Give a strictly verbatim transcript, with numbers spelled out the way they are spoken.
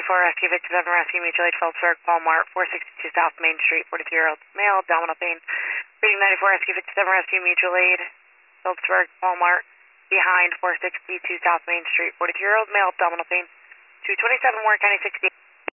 ninety-four Rescue fifty-seven Rescue Mutual Aid, Phillipsburg, Walmart, four sixty-two South Main Street, forty-three-year-old male, abdominal pain. Reading ninety-four Rescue fifty-seven Rescue Mutual Aid, Phillipsburg, Walmart, behind four sixty-two South Main Street, forty-three-year-old male, abdominal pain. two twenty-seven Warren County sixty.